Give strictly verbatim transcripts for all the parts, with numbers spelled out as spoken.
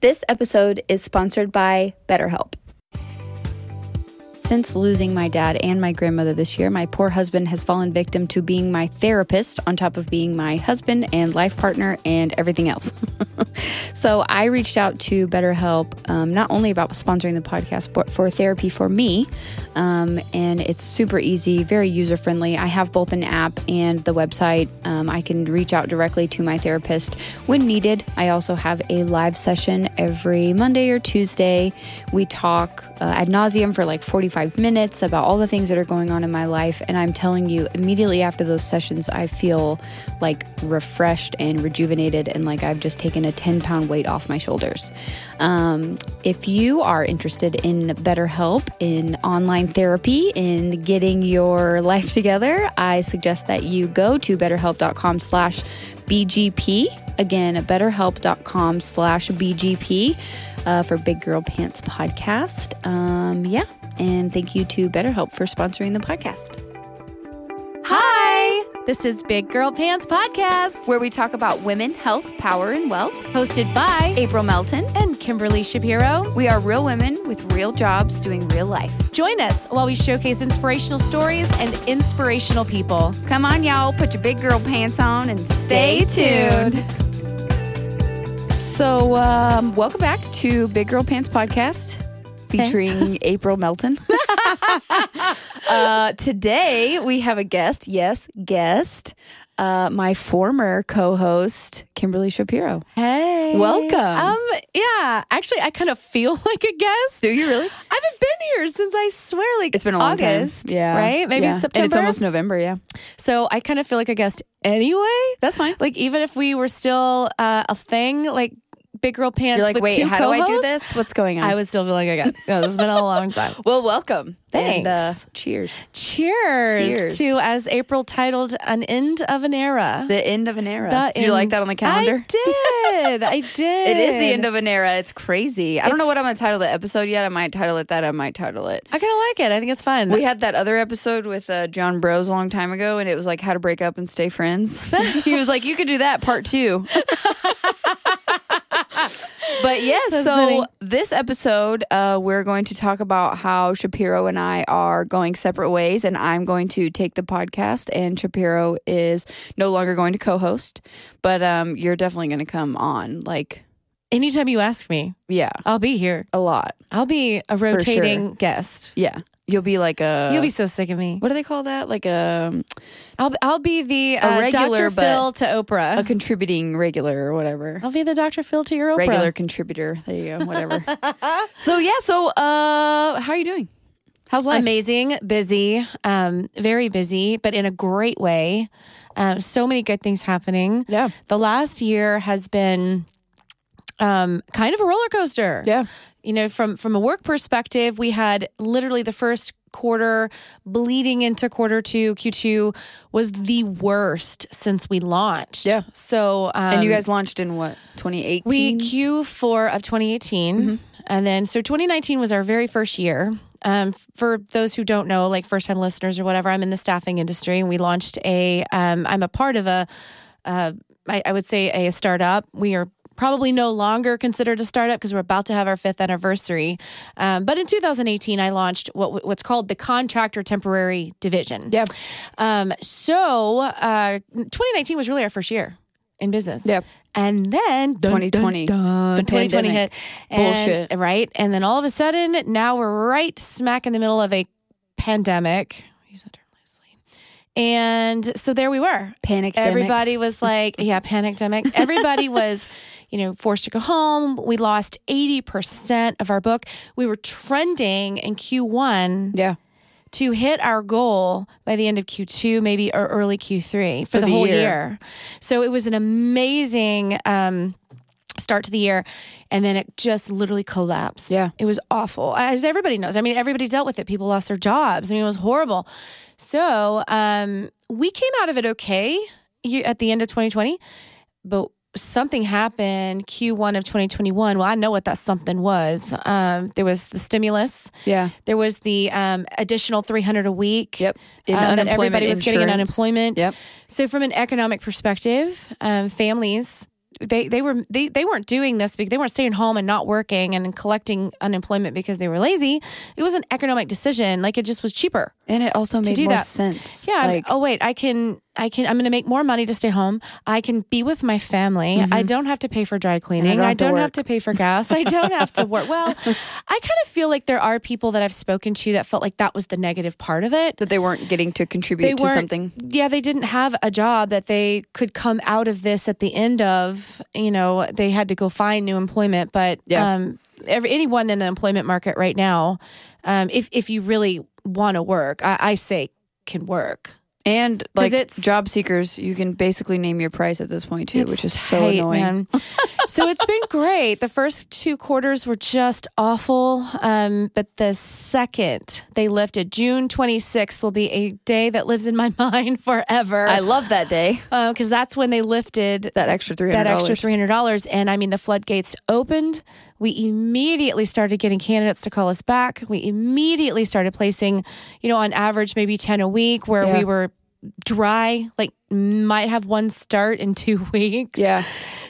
This episode is sponsored by BetterHelp. Since losing my dad and my grandmother this year, my poor husband has fallen victim to being my therapist on top of being my husband and life partner and everything else. So I reached out to BetterHelp, um, not only about sponsoring the podcast, but for therapy for me. Um, and it's super easy, very user-friendly. I have both an app and the website. Um, I can reach out directly to my therapist when needed. I also have a live session every Monday or Tuesday. We talk uh, ad nauseum for like forty-five minutes about all the things that are going on in my life. And I'm telling you, immediately after those sessions, I feel like refreshed and rejuvenated and like I've just taken a ten pound weight off my shoulders. Um, if you are interested in BetterHelp, in online therapy, in getting your life together, I suggest that you go to betterhelp.com slash BGP. Again, betterhelp.com slash BGP uh, for Big Girl Pants Podcast. Um, yeah. And thank you to BetterHelp for sponsoring the podcast. Hi, this is Big Girl Pants Podcast, where we talk about women, health, power, and wealth. Hosted by April Melton and Kimberly Shapiro. We are real women with real jobs doing real life. Join us while we showcase inspirational stories and inspirational people. Come on, y'all. Put your big girl pants on and stay, stay tuned. tuned. So, um, welcome back to Big Girl Pants Podcast. Featuring April Melton. uh, today, we have a guest. Yes, guest. Uh, my former co-host, Kimberly Shapiro. Hey. Welcome. Um, yeah. Actually, I kind of feel like a guest. Do you really? I haven't been here since, I swear, like it's been a long August. Time. Yeah. Right? Maybe yeah. September. And it's almost November, yeah. So I kind of feel like a guest anyway. That's fine. Like, even if we were still uh, a thing, like, Big Girl Pants. You're like, with wait, two how co-hosts? do I do this? What's going on? I would still be like, again, no, this has been a long time. Well, welcome. Thanks. And, uh, cheers. cheers. Cheers to, as April titled, An End of an Era. The end of an era. The did you like that on the calendar? I did. I did. It is the end of an era. It's crazy. I it's, don't know what I'm going to title the episode yet. I might title it that. I might title it. I kind of like it. I think it's fun. We had that other episode with uh, John Bros a long time ago, and it was like how to break up and stay friends. He was like, you could do that part two. But yes, That's so funny. This episode, uh, we're going to talk about how Shapiro and I are going separate ways, and I'm going to take the podcast, and Shapiro is no longer going to co-host, but um, you're definitely going to come on. Like, anytime you ask me, yeah, I'll be here. A lot. I'll be a rotating sure. guest. Yeah. You'll be like a... You'll be so sick of me. What do they call that? Like a... I'll I'll be the uh, regular, Doctor Phil to Oprah. A contributing regular or whatever. I'll be the Doctor Phil to your Oprah. Regular contributor. There you go. Whatever. So yeah. So uh, how are you doing? How's life? Amazing. Busy. Um, very busy, but in a great way. Um, so many good things happening. Yeah. The last year has been um, kind of a roller coaster. Yeah. You know, from, from a work perspective, we had literally the first quarter bleeding into quarter two, Q two was the worst since we launched. Yeah. So, um, and you guys launched in what, twenty eighteen? We Q four of twenty eighteen. Mm-hmm. And then, so twenty nineteen was our very first year. Um, for those who don't know, like first time listeners or whatever, I'm in the staffing industry and we launched a, um, I'm a part of a, uh, I, I would say a startup. We are probably no longer considered a startup because we're about to have our fifth anniversary. Um, but in two thousand eighteen, I launched what what's called the Contractor Temporary Division. Yeah. Um, so uh, twenty nineteen was really our first year in business. Yeah. And then dun, twenty twenty, dun, dun, the twenty twenty pandemic. hit. And, Bullshit. Right. And then all of a sudden, now we're right smack in the middle of a pandemic. Use that term loosely. And so there we were. Panic. Everybody was like, yeah, panicdemic. Everybody was, you know, forced to go home. We lost eighty percent of our book. We were trending in Q one. Yeah. To hit our goal by the end of Q two, maybe or early Q three for, for the, the whole year. year. So it was an amazing um, start to the year. And then it just literally collapsed. Yeah. It was awful. As everybody knows. I mean, everybody dealt with it. People lost their jobs. I mean, it was horrible. So um, we came out of it okay at the end of twenty twenty. But something happened Q one of twenty twenty-one. Well, I know what that something was. Um, there was the stimulus. Yeah. There was the um, additional three hundred a week. Yep. In um, that everybody was insurance. getting in unemployment. Yep. So from an economic perspective, um, families they they were they, they weren't doing this because they weren't staying home and not working and collecting unemployment because they were lazy. It was an economic decision. Like it just was cheaper. And it also made do more that. sense. Yeah. Like, oh wait, I can I can I'm going to make more money to stay home. I can be with my family. Mm-hmm. I don't have to pay for dry cleaning. I I don't don't have have to to pay for gas. I don't have to work. Well, I kind of feel like there are people that I've spoken to that felt like that was the negative part of it. that they weren't getting to contribute They to weren't- something. Yeah, they didn't have a job that they could come out of this at the end of. You know, they had to go find new employment. But Yeah. um, every, anyone in the employment market right now, um, if if you really want to work, I, I say can work. And like it's- job seekers, you can basically name your price at this point too, It's which is so tight, annoying. man. So it's been great. The first two quarters were just awful. Um, but the second they lifted, June twenty-sixth will be a day that lives in my mind forever. I love that day. Because that's when they lifted That extra three hundred that dollars. extra three hundred dollars. And I mean, the floodgates opened. We immediately started getting candidates to call us back. We immediately started placing, you know, on average, maybe ten a week where Yeah. we were dry, like might have one start in two weeks. Yeah.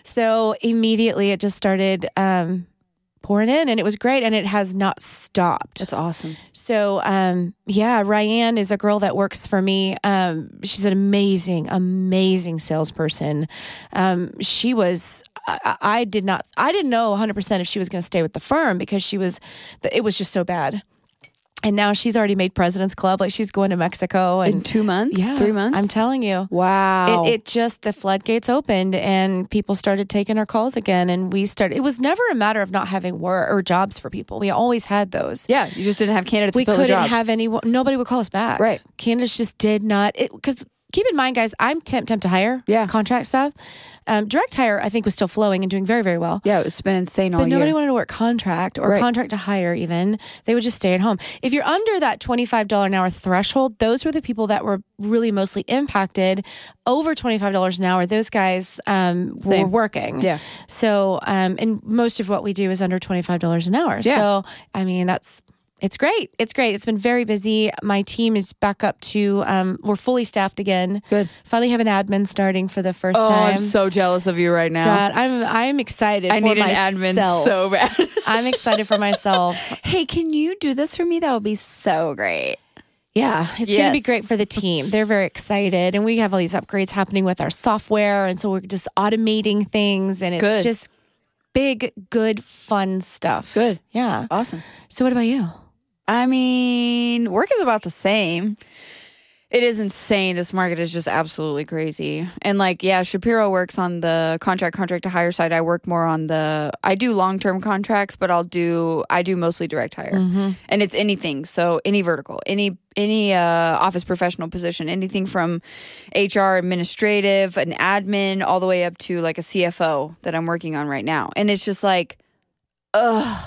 So immediately it just started um, pouring in and it was great and it has not stopped. That's awesome. So, um, yeah, Ryan is a girl that works for me. Um, she's an amazing, amazing salesperson. Um, she was, I, I did not, I didn't know one hundred percent if she was going to stay with the firm because she was, it was just so bad. And now she's already made President's Club. Like she's going to Mexico. And In two months? yeah, Three months? I'm telling you. Wow. It, it just, the floodgates opened and people started taking our calls again. And we started, it was never a matter of not having work or jobs for people. We always had those. yeah, you just didn't have candidates We to fill the couldn't jobs. have anyone, nobody would call us back. Right. Candidates just did not, because keep in mind, guys, I'm temp, temp to hire. Yeah. Contract stuff. Um, direct hire, I think, was still flowing and doing very, very well. Yeah, it's been insane all But nobody year. wanted to work contract or Right. contract to hire even. They would just stay at home. If you're under that twenty-five dollars an hour threshold, those were the people that were really mostly impacted. Over twenty-five dollars an hour, those guys um, were Same. working. Yeah. So, um, and most of what we do is under twenty-five dollars an hour. Yeah. So, I mean, that's, it's great. It's great. It's been very busy. My team is back up to, um, we're fully staffed again. Good. Finally have an admin starting for the first Oh, time. I'm so jealous of you right now. God, I'm I'm excited. I for need an myself. admin so bad. I'm excited for myself. Hey, can you do this for me? That would be so great. Yeah, it's going to be Yes. great for the team. They're very excited, and we have all these upgrades happening with our software, and so we're just automating things, and it's Good. just big, good, fun stuff. Good. Yeah. Awesome. So, what about you? I mean, work is about the same. It is insane. This market is just absolutely crazy. And like, yeah, Shapiro works on the contract, contract to hire side. I work more on the, I do long-term contracts, but I'll do, I do mostly direct hire. And it's anything. So any vertical, any, any uh, office professional position, anything from H R, administrative, an admin, all the way up to like a C F O that I'm working on right now. And it's just like, ugh.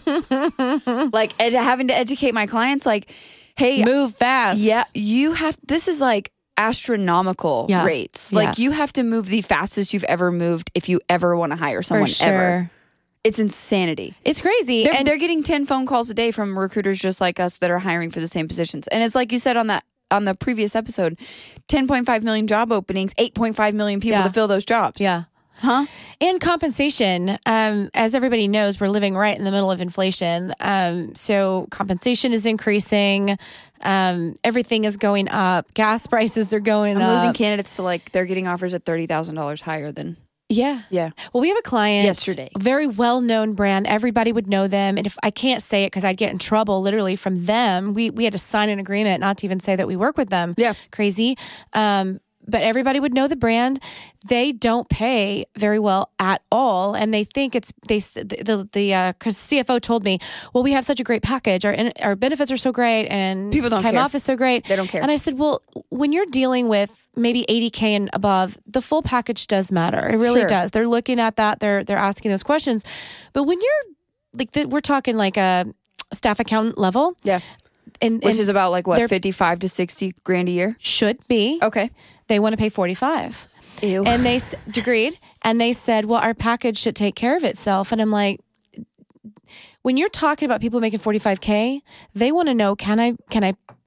like ed- having to educate my clients, like, hey, Move fast. yeah, you have, this is like astronomical Yeah. rates. Like Yeah. you have to move the fastest you've ever moved if you ever want to hire for someone sure. ever. It's insanity. It's crazy. They're, and they're getting ten phone calls a day from recruiters just like us that are hiring for the same positions. And it's like you said on that, on the previous episode, ten point five million job openings, eight point five million people Yeah. to fill those jobs. yeah. Huh? And compensation, um, as everybody knows, we're living right in the middle of inflation. Um, so compensation is increasing. Um, everything is going up. Gas prices are going I'm up. losing candidates to like, they're getting offers at thirty thousand dollars higher than, Yeah. yeah. Well, we have a client Yesterday. a very well-known brand. Everybody would know them. And if I can't say it because I'd get in trouble literally from them, we, we had to sign an agreement not to even say that we work with them. Yeah. Crazy. Um, but everybody would know the brand. They don't pay very well at all, and they think it's they. The the, the uh, 'cause C F O told me, "Well, we have such a great package. Our our benefits are so great, and People don't time care. off is so great. They don't care." And I said, "Well, when you're dealing with maybe eighty K and above, the full package does matter. It really Sure. does. They're looking at that. They're they're asking those questions. But when you're like, the, we're talking like a staff accountant level, Yeah. and, Which and is about like what, they're- fifty-five to sixty grand a year? should be Okay. they want to pay forty-five. Ew. And they s- agreed. And they said, well, our package should take care of itself. And I'm like, when you're talking about people making forty-five K, they want to know, can I, can I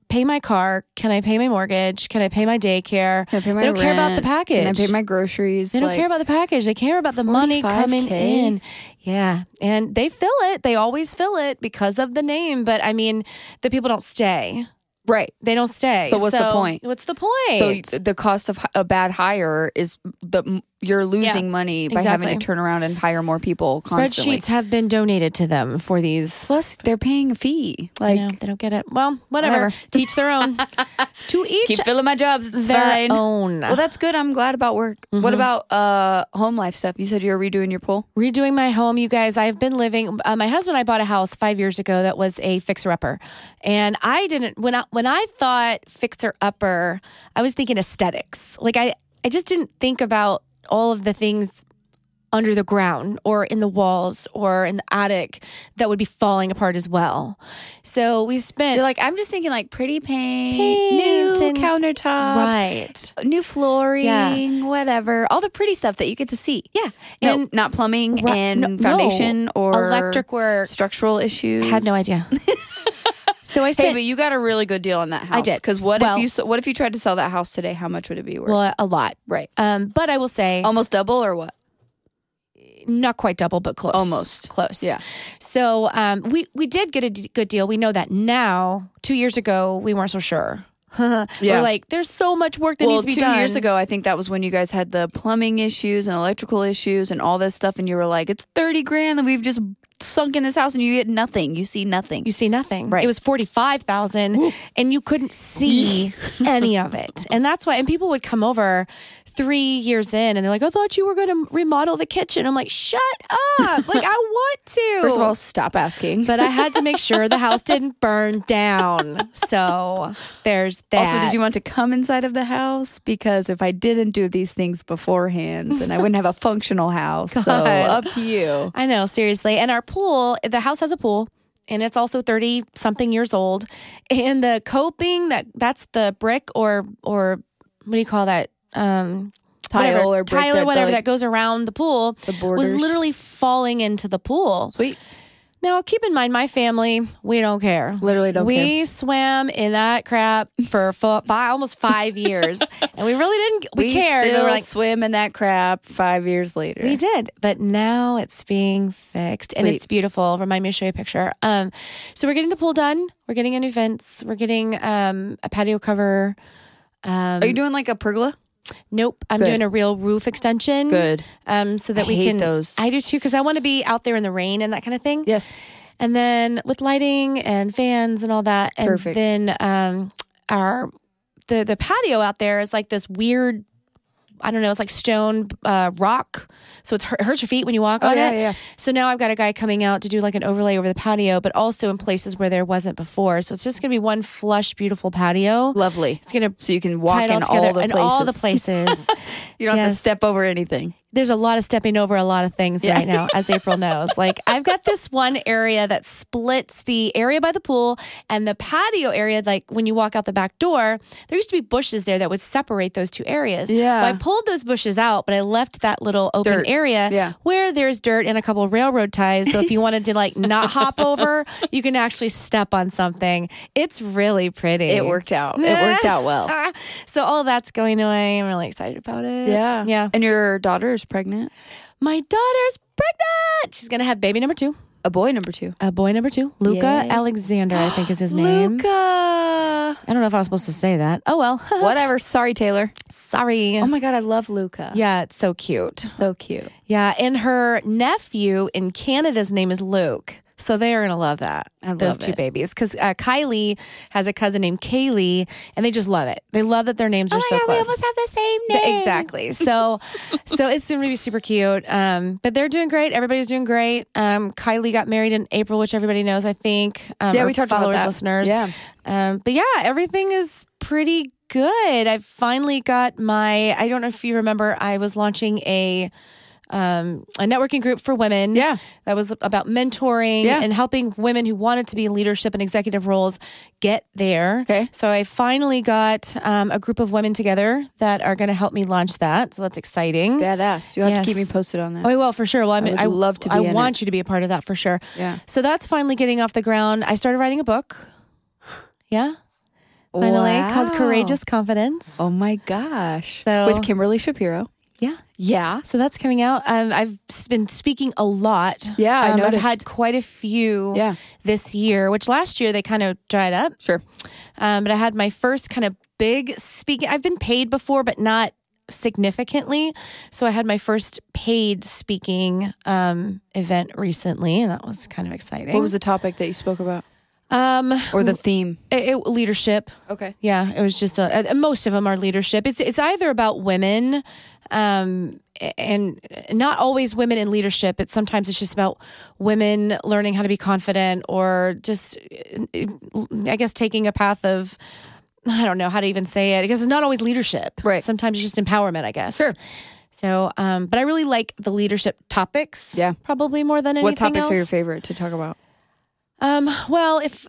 pay my car? Can I pay my mortgage? Can I pay my daycare? Can I pay my they don't care about the rent? package. Can I pay my groceries? They don't Like, care about the package. They care about the money coming forty-five K? in. Yeah. And they fill it. They always fill it because of the name. But I mean, the people don't stay. Right. They don't stay. So what's the point? What's the point? So the cost of a bad hire is the you're losing Yeah, money by exactly. having to turn around and hire more people constantly. Spreadsheets have been donated to them for these. Plus, they're paying a fee. I Like, know, they don't get it. Well, whatever. Whatever. Teach their own. To each keep filling my jobs. It's their fine. own. Well, that's good. I'm glad about work. Mm-hmm. What about uh, home life stuff? You said you were redoing your pool. Redoing my home, you guys. I've been living. Uh, my husband and I bought a house five years ago that was a fixer-upper, and I didn't. When I when I thought fixer-upper, I was thinking aesthetics. Like I, I just didn't think about all of the things under the ground or in the walls or in the attic that would be falling apart as well. So we spent. You're like, I'm just thinking like pretty paint, Paint new and- countertops, right. new flooring, Yeah. whatever. All the pretty stuff that you get to see. Yeah. No, And not plumbing Right. and No, foundation no. or Electric work. structural issues. I had no idea. So I Hey, spent but you got a really good deal on that house. I did. Because what Well- if you s- what if you tried to sell that house today? How much would it be worth? well a lot. right, Um, but I will say almost double or what? not quite double, but close. Almost. close. Yeah. So um, we we did get a d- good deal. We know that now. Two years ago, we weren't so sure. Yeah. We're like, there's so much work that Well, needs to be two done. years ago, I think that was when you guys had the plumbing issues and electrical issues and all this stuff, and you were like, "It's thirty grand, and we've just sunk in this house, and you get nothing. You see nothing." you see nothing. Right. It was forty-five thousand and you couldn't see any of it. And that's why, and people would come over three years in and they're like, I thought you were going to remodel the kitchen. I'm like, shut up. Like, I want to. First of all, stop asking. but I had to make sure the house didn't burn down. So there's that. Also, did you want to come inside of the house? Because if I didn't do these things beforehand, then I wouldn't have a functional house. So God. up to you. I know, seriously. And our pool, the house has a pool. And it's also thirty something years old. And the coping, that that's the brick or or what do you call that? Um, Tile whatever, or brick tile that or whatever the- that goes around the pool The was borders. literally falling into the pool. Sweet. Now, keep in mind, my family, we don't care. Literally don't we care. swam in that crap for fo- five, almost five years. And we really didn't, we, We cared. We still were like, swim in that crap five years later. we did, but now it's being fixed and Sweet. it's beautiful. Remind me to show you a picture. Um, so we're getting the pool done. We're getting a new fence. We're getting um, a patio cover. Um, Are you doing like a pergola? nope, I'm Good. doing a real roof extension. Good. Um, so that I we hate can. those. I do too, because I want to be out there in the rain and that kind of thing. Yes. And then with lighting and fans and all that. And Perfect. then um, our the the patio out there is like this weird, I don't know, it's like stone uh, rock. So it's, it hurts your feet when you walk Oh, on yeah, it. yeah. So now I've got a guy coming out to do like an overlay over the patio, but also in places where there wasn't before. So it's just going to be one flush, beautiful patio. Lovely. It's going to So you can walk tie it all in together all the in places. all the places. You don't have to Yes. step over anything. There's a lot of stepping over a lot of things Yeah. right now, as April knows. Like, I've got this one area that splits the area by the pool and the patio area. Like, when you walk out the back door, there used to be bushes there that would separate those two areas. Yeah. Well, I pulled those bushes out, but I left that little open Dirt. area Yeah. where there's dirt and a couple of railroad ties. So if you wanted to, like, not hop over, you can actually step on something. It's really pretty. It worked out. It worked out well. So all that's going away. I'm really excited about it. Yeah. Yeah. And your daughter is pregnant? My daughter's pregnant. She's going to have baby number two. A boy number two. A boy number two. Luca Yay. Alexander, I think is his name. Luca. I don't know if I was supposed to say that. Oh, well. Whatever. Sorry, Taylor. Sorry. Oh my God, I love Luca. Yeah, it's so cute. So cute. Yeah, and her nephew in Canada's name is Luke. So they are going to love that. I those love two it. babies. Because uh, Kylie has a cousin named Kaylee, and they just love it. They love that their names are so close. have the same The- Exactly. So, so it's going to be super cute. Um, but they're doing great. Everybody's doing great. Um, Kylie got married in April, which everybody knows, I think. Um, Yeah, our we talked about followers, that. listeners. Yeah. Um, but yeah, everything is pretty good. I've finally got my, I don't know if you remember, I was launching a, um, a networking group for women. Yeah. That was about mentoring Yeah. and helping women who wanted to be in leadership and executive roles get there. Okay. So I finally got um, a group of women together that are going to help me launch that. So that's exciting. Badass. You have Yes. to keep me posted on that. Oh, I will for sure. Well, I mean, would I love to be I in want it. you to be a part of that for sure. Yeah. So that's finally getting off the ground. I started writing a book. Yeah. finally, Wow. called Courageous Confidence. Oh my gosh. So- With Kimberly Shapiro. Yeah. Yeah. So that's coming out. Um, I've been speaking a lot. Yeah, I um, I've noticed. had quite a few Yeah. this year, which last year they kind of dried up. Sure. Um, but I had my first kind of big speaking. I've been paid before, but not significantly. So I had my first paid speaking um, event recently, and that was kind of exciting. What was the topic that you spoke about? um, Or the theme? it, it- leadership? Okay. Yeah, it was just a, uh, most of them are leadership. It's it's either about women, um, and not always women in leadership. It's sometimes it's just about women learning how to be confident, or just, I guess, taking a path of, I don't know how to even say it, because it's not always leadership. Right. Sometimes it's just empowerment, I guess. Sure. So, um, but I really like the leadership topics. Yeah. Probably more than anything What topics else. are your favorite to talk about? Um, well, if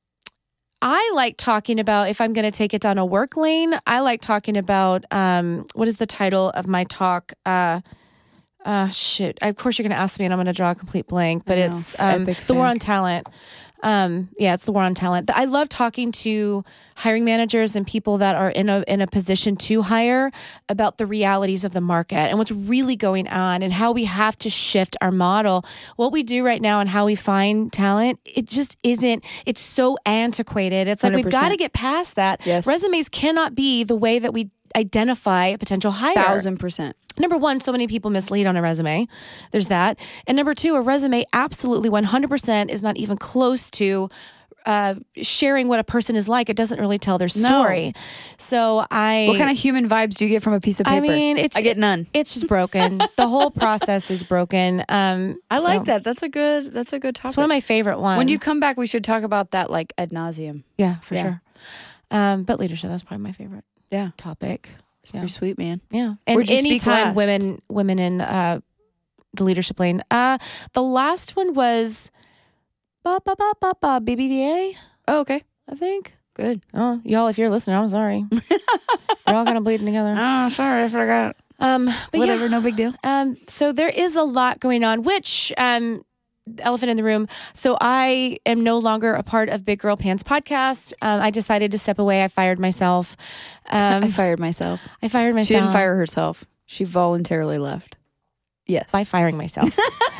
I like talking about, if I'm going to take it down a work lane, I like talking about, um, what is the title of my talk? Uh, uh, shit. Of course, you're going to ask me and I'm going to draw a complete blank, but I know. it's um, Epic the war fake. on talent. Um, yeah, it's the war on talent. I love talking to hiring managers and people that are in a in a position to hire about the realities of the market and what's really going on and how we have to shift our model. What we do right now and how we find talent, it just isn't, it's so antiquated. It's like one hundred we've percent. got to get past that. Yes. Resumes cannot be the way that we identify a potential hire. Thousand percent. Number one, so many people mislead on a resume. There's that. And number two, a resume absolutely one hundred percent is not even close to uh, sharing what a person is like. It doesn't really tell their story. So I... What kind of human vibes do you get from a piece of paper? I mean, it's... I get none. It's just broken. The whole process is broken. Um, I like so that. That's a good. That's a good topic. It's one of my favorite ones. When you come back, we should talk about that like ad nauseum. Yeah, for Yeah. sure. Um, but leadership, that's probably my favorite Yeah, topic. Yeah. pretty sweet, man. Yeah. And Where'd you speak anytime last? women women in uh, the leadership lane. Uh, the last one was ba ba ba ba ba B B V A, Oh, okay, I think. good. Oh, y'all, if you're listening, I'm sorry. They're all kind of bleeding together. Oh, sorry, I forgot. Um, but Whatever, yeah. no big deal. Um, so there is a lot going on, which um, elephant in the room. So I am no longer a part of Big Girl Pants podcast. Um, I decided to step away. I fired myself. Um, I fired myself. I fired myself. She didn't fire herself. She voluntarily left. Yes. by firing myself.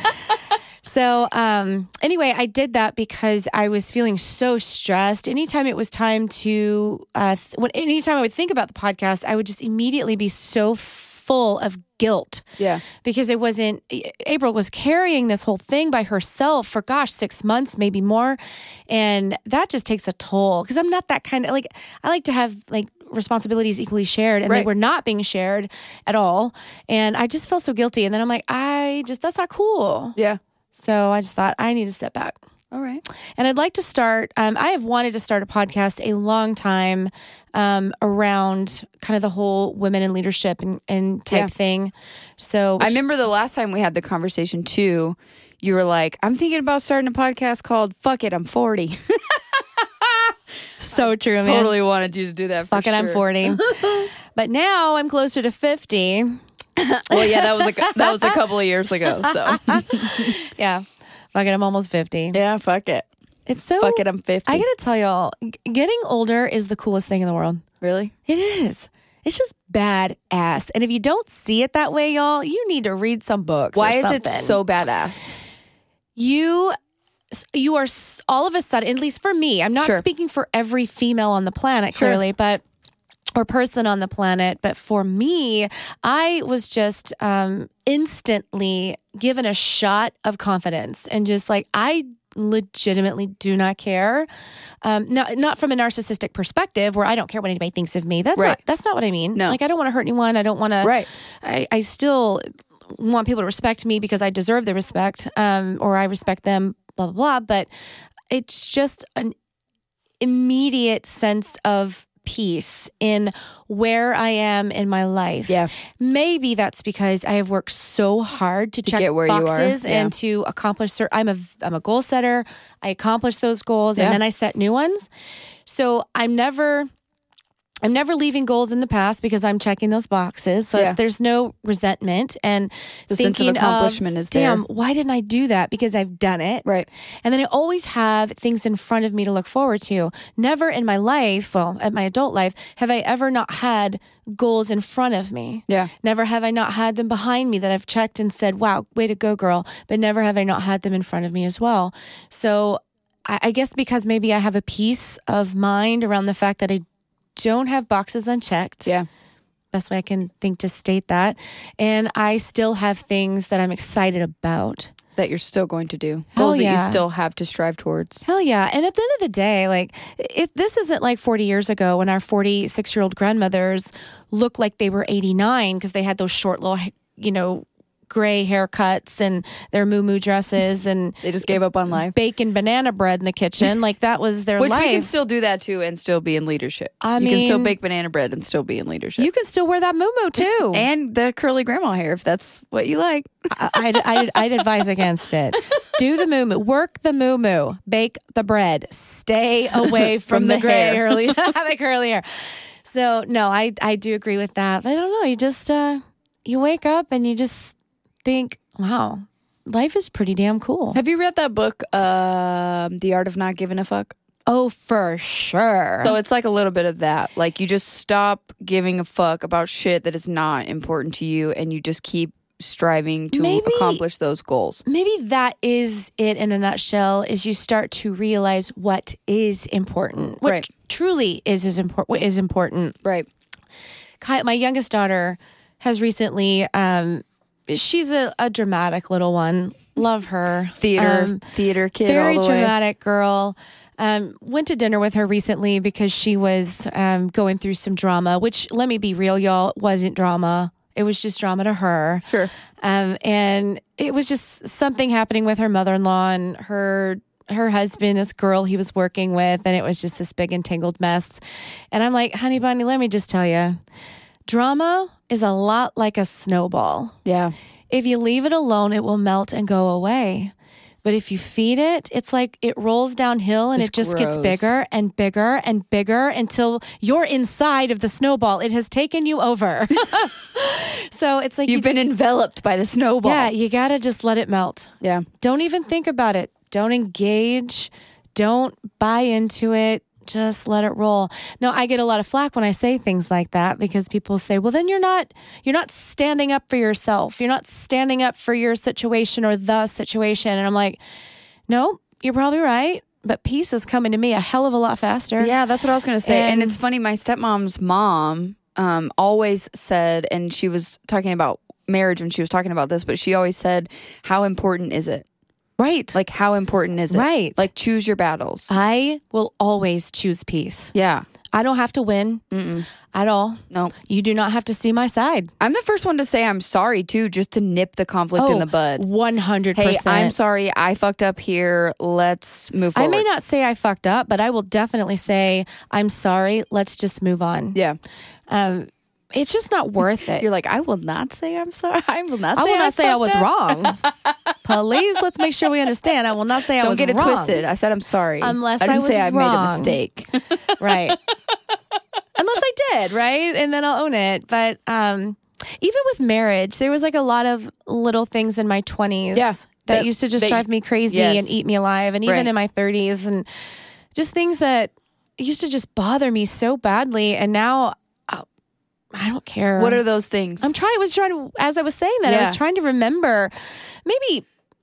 So um, anyway, I did that because I was feeling so stressed. Anytime it was time to, uh, th- when anytime I would think about the podcast, I would just immediately be so full of guilt Yeah. because it wasn't, April was carrying this whole thing by herself for, gosh, six months, maybe more. And that just takes a toll because I'm not that kind of, like, I like to have like responsibilities equally shared and Right. they were not being shared at all. And I just felt so guilty. And then I'm like, I just, that's not cool. Yeah. So I just thought I need to step back. All right. And I'd like to start, um, I have wanted to start a podcast a long time um, around kind of the whole women in leadership and, and type Yeah. thing. So I remember the last time we had the conversation too, you were like, I'm thinking about starting a podcast called Fuck It, I'm forty. so true, man. Totally wanted you to do that. For Fuck it, I'm sure. forty. But now I'm closer to fifty. Well, yeah, that was a, that was a couple of years ago. So Yeah. Fuck it, I'm almost fifty. yeah, fuck it. It's so, Fuck it, I'm fifty. I gotta tell y'all, g- getting older is the coolest thing in the world. Really? It is. It's just badass. And if you don't see it that way, y'all, you need to read some books. Why or is something. it so badass? You, you are s- all of a sudden, at least for me, I'm not Sure. speaking for every female on the planet, Sure. clearly, but or person on the planet, but for me, I was just um, instantly given a shot of confidence and just like I legitimately do not care. Um, not not from a narcissistic perspective where I don't care what anybody thinks of me. That's Right. not that's not what I mean. No. Like I don't want to hurt anyone. I don't want to. Right. I, I still want people to respect me because I deserve the respect, um, or I respect them. Blah blah blah. But it's just an immediate sense of peace in where I am in my life. Yeah. Maybe that's because I have worked so hard to, check get where you are. boxes Yeah. and to accomplish cer- I'm a I'm a goal setter. I accomplish those goals Yeah. and then I set new ones. So I'm never I'm never leaving goals in the past because I'm checking those boxes. So Yeah. it's, there's no resentment and The sense of thinking accomplishment is damn, there. why didn't I do that? Because I've done it. Right. And then I always have things in front of me to look forward to. Never in my life, well, at my adult life, have I ever not had goals in front of me. Yeah. Never have I not had them behind me that I've checked and said, wow, way to go, girl. But never have I not had them in front of me as well. So I, I guess because maybe I have a peace of mind around the fact that I don't have boxes unchecked. Yeah. Best way I can think to state that. And I still have things that I'm excited about. That you're still going to do. Hell Goals that yeah. you still have to strive towards. Hell yeah. And at the end of the day, like it, this isn't like forty years ago when our forty-six year old grandmothers looked like they were eighty-nine because they had those short little, you know, gray haircuts and their moo-moo dresses and They just gave up on life. bacon banana bread in the kitchen. Like that was their Which life. we can still do that too and still be in leadership. I you can still mean- bake banana bread and still be in leadership. You can still wear that moo-moo too. and the curly grandma hair if that's what you like. I, I'd, I'd, I'd advise against it. Do the moo-moo. Work the moo-moo. Bake the bread. Stay away from, From the, the gray hair. early, the curly hair. So no, I I do agree with that. But I don't know. You just uh, you wake up and you just think, wow, life is pretty damn cool. Have you read that book, um, The Art of Not Giving a Fuck? Oh, for sure. So it's like a little bit of that. Like you just stop giving a fuck about shit that is not important to you and you just keep striving to Maybe- accomplish those goals. Maybe that is it in a nutshell, is you start to realize what is important. What Right. truly is, is, import- what is important. Right. Ky- my youngest daughter has recently, um, she's a, a dramatic little one. Love her. Theater, Um, theater kid very all the way. dramatic girl. Um, went to dinner with her recently because she was um, going through some drama, which, let me be real, y'all, wasn't drama. It was just drama to her. Sure. Um, and it was just something happening with her mother-in-law and her her husband, this girl he was working with, and it was just this big entangled mess. And I'm like, honey bunny, let me just tell you, drama is a lot like a snowball. Yeah. If you leave it alone, it will melt and go away. But if you feed it, it's like it rolls downhill and Just it just gets grows. bigger and bigger and bigger until you're inside of the snowball. It has taken you over. So it's like You've you, been enveloped by the snowball. yeah, you got to just let it melt. Yeah. Don't even think about it. Don't engage. Don't buy into it. Just let it roll. Now, I get a lot of flack when I say things like that because people say, well, then you're not, you're not standing up for yourself. You're not standing up for your situation or the situation. And I'm like, no, you're probably right. But peace is coming to me a hell of a lot faster. Yeah, that's what I was going to say. And, And- it's funny, my stepmom's mom um, always said, and she was talking about marriage when she was talking about this, but she always said, how important is it? Right. Like, how important is it? Right. Like, choose your battles. I will always choose peace. yeah. I don't have to win Mm-mm. at all. No. You do not have to see my side. I'm the first one to say I'm sorry, too, just to nip the conflict in the bud. one hundred Hey, percent. I'm sorry. I fucked up here. Let's move I forward. may not say I fucked up, but I will definitely say, I'm sorry. Let's just move on. Yeah. Um, it's just not worth it. You're like, I will not say I'm sorry. I will not I say will not say I fucked was up. wrong. Please, let's make sure we understand. I will not say I Don't was get it wrong. twisted. I said I'm sorry. Unless I didn't I was say I made a wrong. mistake. Right. Unless I did, right? And then I'll own it. But um, even with marriage, there was like a lot of little things in my twenties Yeah. that, That- used to just that- drive me crazy yes. and eat me alive. And even Right. in my thirties and just things that used to just bother me so badly. And now uh, I don't care. What are those things? I'm trying, I was trying to, as I was saying that, I Yeah. was trying to remember maybe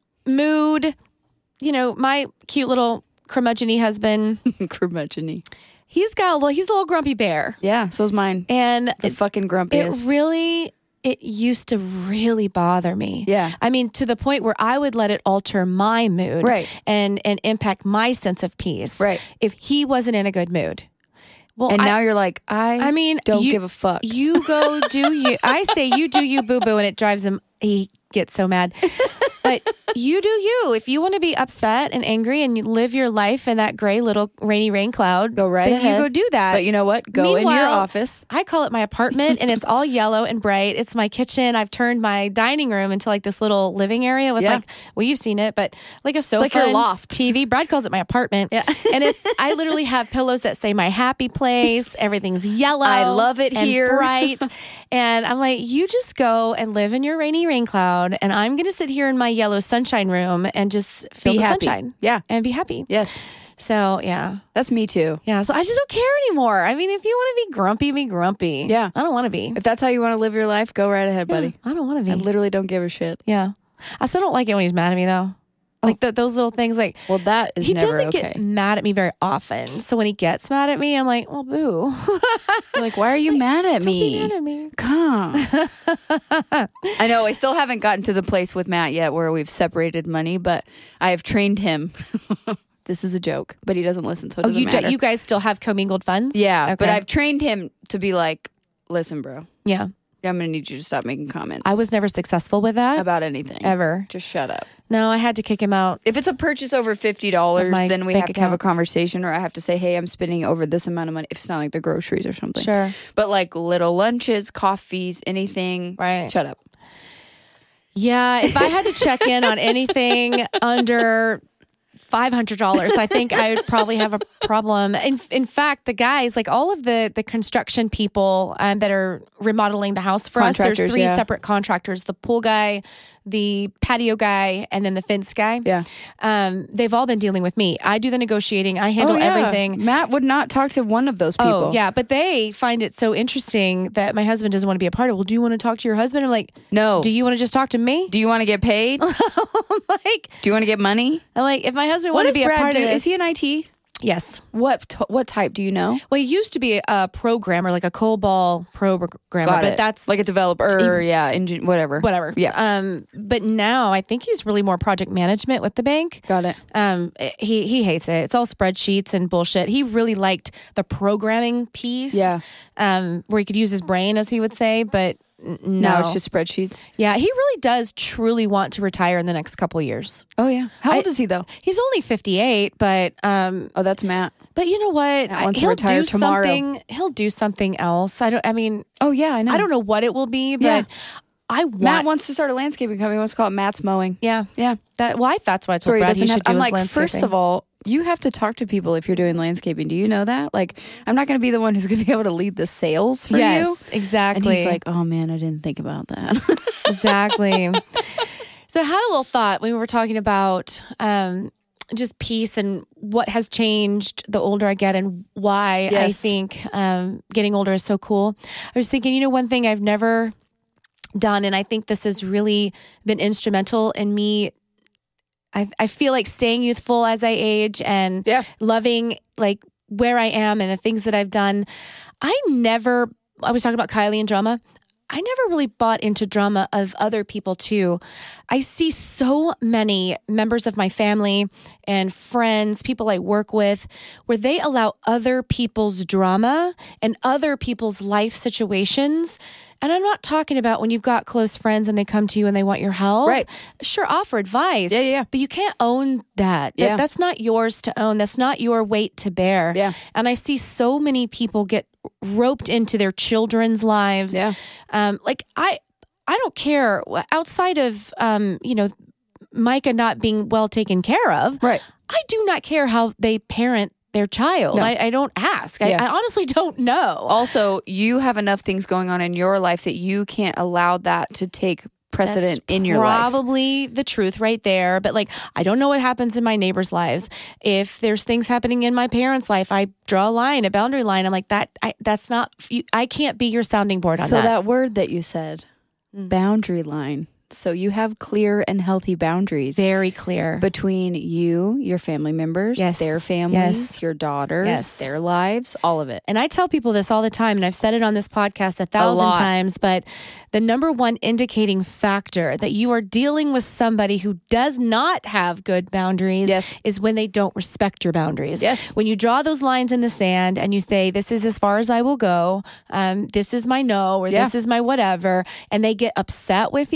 mood, you know, my cute little curmudgeon husband. curmudgeon-y. He's got a little, he's a little grumpy bear. Yeah, so's mine. And The it, fucking it grumpiest. really, it used to really bother me. Yeah. I mean, to the point where I would let it alter my mood. Right. And, and impact my sense of peace. Right. If he wasn't in a good mood. Well, and I, now you're like, I, I mean, don't you- give a fuck. You go do you. I say you do you, boo boo, and it drives him. He gets so mad. But you do you. If you want to be upset and angry and you live your life in that gray little rainy rain cloud, Go right then ahead. you go do that. But you know what? Go in your Meanwhile, office. I call it my apartment, and it's all yellow and bright. It's my kitchen. I've turned my dining room into like this little living area with Yeah. like, well, you've seen it, but like a sofa, Like your and loft. T V. Brad calls it my apartment. Yeah. And it's, I literally have pillows that say my happy place. Everything's yellow. I love it and here. bright. And I'm like, you just go and live in your rainy rain cloud, and I'm going to sit here in my yellow sunshine room and just feel Be the happy. sunshine. Yeah. And be happy. Yes. So, yeah. That's me too. Yeah. So I just don't care anymore. I mean, if you want to be grumpy, be grumpy. Yeah. I don't want to be. If that's how you want to live your life, go right ahead, buddy. I don't want to be. I literally don't give a shit. Yeah. I still don't like it when he's mad at me, though. Like the, those little things, like, Well, that is he never doesn't okay. get mad at me very often. So when he gets mad at me, I'm like, well, boo. You're like, why are you mad at Don't me? be mad at me. Come. I know. I still haven't gotten to the place with Matt yet where we've separated money, but I have trained him. This is a joke, but he doesn't listen, so it Oh, doesn't you, do, matter. you guys still have commingled funds? yeah, Okay. but I've trained him to be like, listen, bro, Yeah. I'm going to need you to stop making comments. I was never successful with that. about anything. Ever. Just shut up. No, I had to kick him out. If it's a purchase over fifty dollars, Of my then we bank have to have a account. conversation, or I have to say, hey, I'm spending over this amount of money. If it's not like the groceries or something. Sure. But like little lunches, coffees, anything. Right. Shut up. Yeah. If I had to check in on anything under five hundred dollars, I think I would probably have a problem. In, in fact, the guys, like all of the, the construction people um, that are remodeling the house for us, there's Contractors, three yeah. separate contractors, the pool guy, the patio guy, and then the fence guy. Yeah. Um, they've all been dealing with me. I do the negotiating. I handle Oh, yeah. everything. Matt would not talk to one of those people. Oh, yeah. But they find it so interesting that my husband doesn't want to be a part of it. Well, do you want to talk to your husband? I'm like, No. do you want to just talk to me? Do you want to get paid? Do like, you want to get money? I'm like, if my husband What wanted does to be a Brad part do? of this. Is he in I T? Yes. What t- what type do you know? Well, he used to be a programmer, like a COBOL programmer, Got but it. that's like a developer, yeah, engine, whatever. whatever. Yeah. Um, but now I think he's really more project management with the bank. Got it. Um, he he hates it. It's all spreadsheets and bullshit. He really liked the programming piece. Yeah. Um, where he could use his brain, as he would say, but n- no, Now it's just spreadsheets. yeah. He really does truly want to retire in the next couple of years. Oh yeah. How old I- is he though? He's only fifty-eight, but um, Oh, that's Matt. but you know what? Matt wants to he'll retire do tomorrow. something. He'll do something else. I don't. I mean, Oh yeah, I know. I don't know what it will be, but Yeah. I want. Matt wants to start a landscaping company. He wants to call it Matt's Mowing. yeah, Yeah. that. Well, I, that's what I told Where he Brad he doesn't should have- do. I'm his like, landscaping. first of all, you have to talk to people if you're doing landscaping. Do you know that? Like, I'm not going to be the one who's going to be able to lead the sales for yes, you. And exactly. he's like, oh man, I didn't think about that. exactly. So I had a little thought when we were talking about um, just peace and what has changed the older I get and why I Yes. think um, getting older is so cool. I was thinking, you know, one thing I've never done, and I think this has really been instrumental in me. I, I feel like staying youthful as I age and Yeah. loving like where I am and the things that I've done. I never, I was talking about Kylie and drama. I never really bought into drama of other people too. I see so many members of my family and friends, people I work with, where they allow other people's drama and other people's life situations. And I'm not talking about when you've got close friends and they come to you and they want your help. Right. Sure, offer advice. Yeah, yeah, yeah. But you can't own that. That- Yeah. That's not yours to own. That's not your weight to bear. Yeah. And I see so many people get roped into their children's lives. Yeah. Um, like I, I don't care outside of, um, you know, Micah not being well taken care of. Right. I do not care how they parent their child. No. I, I don't ask. Yeah. I, I honestly don't know. Also, you have enough things going on in your life that you can't allow that to take precedent That's in your life. Probably the truth right there. But like, I don't know what happens in my neighbors' lives. If there's things happening in my parents' life, I draw a line, a boundary line. I'm like, that, I, that's not, you, I can't be your sounding board on So that. that word that you said, boundary line. So you have clear and healthy boundaries Very clear. between you, your family members, Yes. their families, Yes. your daughters, Yes. their lives, all of it. And I tell people this all the time, and I've said it on this podcast a thousand lot. times, but the number one indicating factor that you are dealing with somebody who does not have good boundaries Yes. is when they don't respect your boundaries. Yes. When you draw those lines in the sand and you say, this is as far as I will go, um, this is my no, or Yeah. this is my whatever, and they get upset with you, Yeah.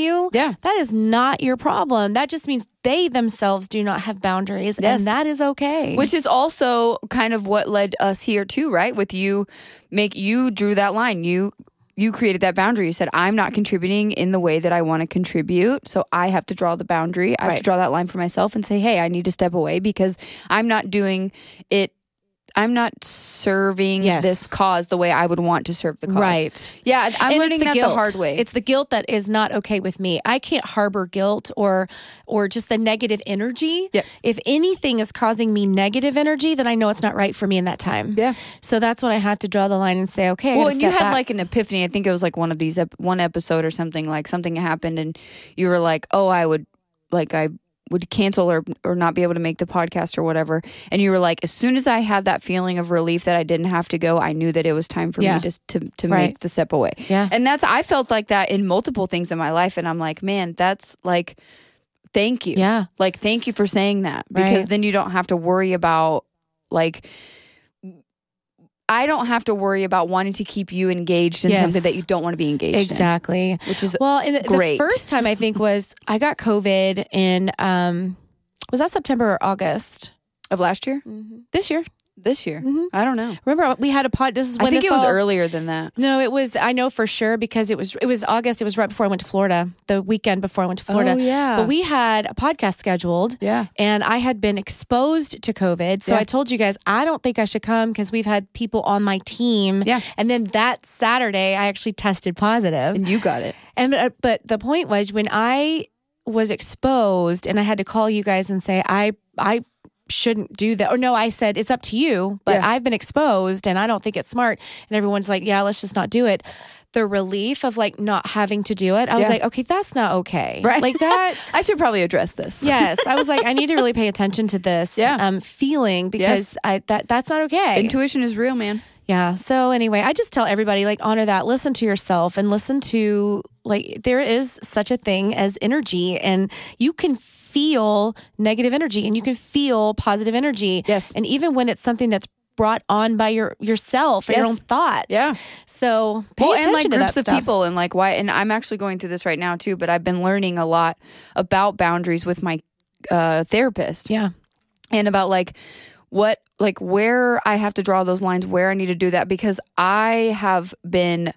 Yeah. That is not your problem. That just means they themselves do not have boundaries, Yes. and that is okay. Which is also kind of what led us here too, right? With you, make you drew that line. You you created that boundary. You said, I'm not contributing in the way that I want to contribute. So I have to draw the boundary. I have Right. to draw that line for myself and say, hey, I need to step away because I'm not doing it. I'm not serving Yes. this cause the way I would want to serve the cause. Right. Yeah, I'm And learning it's that guilt. the hard way. It's the guilt that is not okay with me. I can't harbor guilt or or just the negative energy. Yep. If anything is causing me negative energy, then I know it's not right for me in that time. Yeah. So that's when I have to draw the line and say, okay. I Well, gotta and you step had back. like an epiphany. I think it was like one of these, ep- one episode or something, like something happened and you were like, oh, I would, like, I would cancel or or not be able to make the podcast or whatever. And you were like, as soon as I had that feeling of relief that I didn't have to go, I knew that it was time for Yeah. me to to, to Right. make the step away. Yeah. And that's, I felt like that in multiple things in my life. And I'm like, man, that's like, thank you. Yeah. Like, thank you for saying that, because Right. then you don't have to worry about, like, I don't have to worry about wanting to keep you engaged in Yes. something that you don't want to be engaged in. Exactly. Which is Well, and the, the great. first time I think was I got COVID in, um, was that September or August? Of last year? This year. This year? Mhm. I don't know. Remember we had a pod. This is when I think this it was all- earlier than that. No, it was. I know for sure because it was. It was August. It was right before I went to Florida. The weekend before I went to Florida. Oh, yeah. But we had a podcast scheduled. Yeah. And I had been exposed to COVID, so Yeah. I told you guys I don't think I should come because we've had people on my team. Yeah. And then that Saturday, I actually tested positive. And you got it. And uh, but the point was when I was exposed and I had to call you guys and say I I shouldn't do that. Or no, I said it's up to you, but Yeah. I've been exposed and I don't think it's smart. And everyone's like, yeah, let's just not do it. The relief of like not having to do it. I was Yeah. like, okay, that's not okay. Right. Like that. I should probably address this. Yes. I was like, I need to really pay attention to this Yeah. um, feeling because Yes. I that that's not okay. Intuition is real, man. Yeah. So anyway, I just tell everybody like honor that, listen to yourself and listen to like there is such a thing as energy and you can feel negative energy and you can feel positive energy. Yes. And even when it's something that's brought on by your yourself or your Yes. own thoughts. Yeah. So pay Well, attention and like to groups that of stuff. people and like why, and I'm actually going through this right now too, but I've been learning a lot about boundaries with my uh, therapist. Yeah. And about like what, like where I have to draw those lines, where I need to do that, because I have been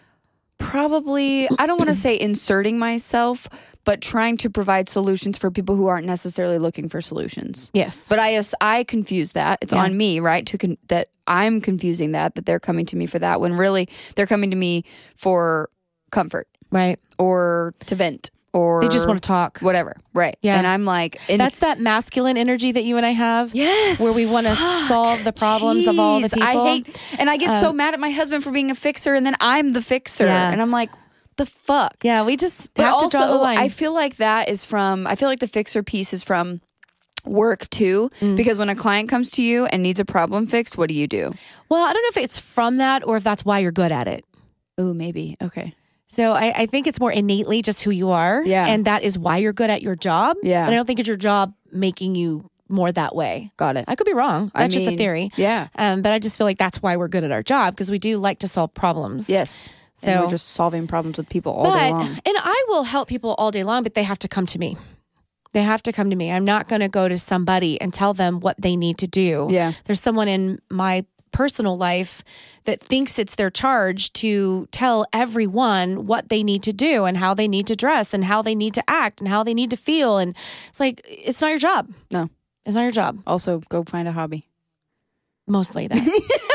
probably, I don't want to say inserting myself, but trying to provide solutions for people who aren't necessarily looking for solutions. Yes. But I I confuse that. It's Yeah. on me, right? To con- that I'm confusing that that they're coming to me for that when really they're coming to me for comfort right. or to vent or They just want to talk. whatever, right? Yeah. And I'm like, and That's that masculine energy that you and I have. yes, Where we want to Fuck. solve the problems of all the Jeez, people. I hate, and I get so Um, mad at my husband for being a fixer, and then I'm the fixer, Yeah. and I'm like, the fuck. Yeah, we just But have also, to draw the line. I feel like that is from, I feel like the fixer piece is from work too, Mm. because when a client comes to you and needs a problem fixed, what do you do? well, I don't know if it's from that or if that's why you're good at it. Oh, maybe. Okay. So I, I think it's more innately just who you are. Yeah. And that is why you're good at your job. Yeah. But I don't think it's your job making you more that way. Got it. I could be wrong. That's I just a mean, theory. Yeah. Um, but I just feel like that's why we're good at our job because we do like to solve problems. Yes. And So- we're just solving problems with people all But, day long. and I will help people all day long, but they have to come to me. They have to come to me. I'm not going to go to somebody and tell them what they need to do. Yeah. There's someone in my personal life that thinks it's their charge to tell everyone what they need to do and how they need to dress and how they need to act and how they need to feel. And it's like, it's not your job. No. It's not your job. Also, go find a hobby. Mostly that.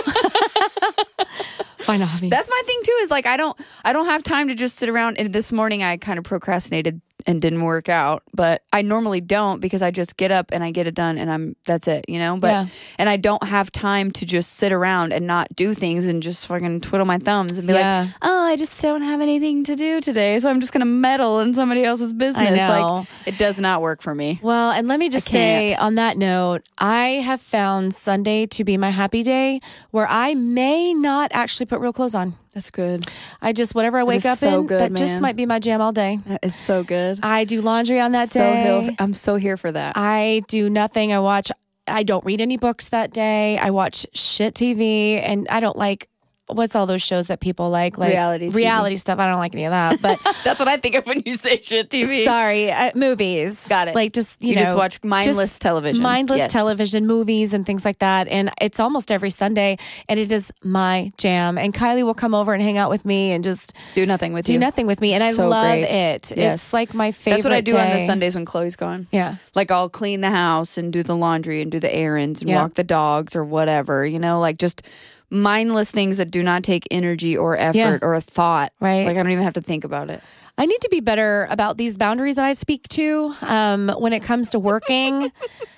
Find a hobby. That's my thing too, is like I don't I don't have time to just sit around. And this morning I kind of procrastinated and didn't work out, but I normally don't because I just get up and I get it done and I'm that's it, you know? But Yeah. and I don't have time to just sit around and not do things and just fucking twiddle my thumbs and be Yeah. like, "Oh, I just don't have anything to do today, so I'm just going to meddle in somebody else's business." know. Like it does not work for me. Well, and let me just I say can't. on that note, I have found Sunday to be my happy day where I may not actually put real clothes on. That's good. I just, whatever I wake is up so in, good, that just man. might be my jam all day. That is so good. I do laundry on that so day. here, I'm so here for that. I do nothing. I watch, I don't read any books that day. I watch shit T V and I don't like what's all those shows that people like? Like Reality T V. Reality stuff. I don't like any of that. But That's what I think of when you say shit T V. sorry, uh, movies. Got it. Like just, you, You know. just watch mindless just television. Mindless Yes. television, movies and things like that. And it's almost every Sunday. And it is my jam. And Kylie will come over and hang out with me and just Do nothing with do you. nothing with me. And I So love great. it. Yes. It's like my favorite That's what I do on the day. Sundays when Chloe's gone. Yeah. Like I'll clean the house and do the laundry and do the errands and Yeah. walk the dogs or whatever, you know, like just mindless things that do not take energy or effort Yeah. or a thought. Right. Like I don't even have to think about it. I need to be better about these boundaries that I speak to um, when it comes to working.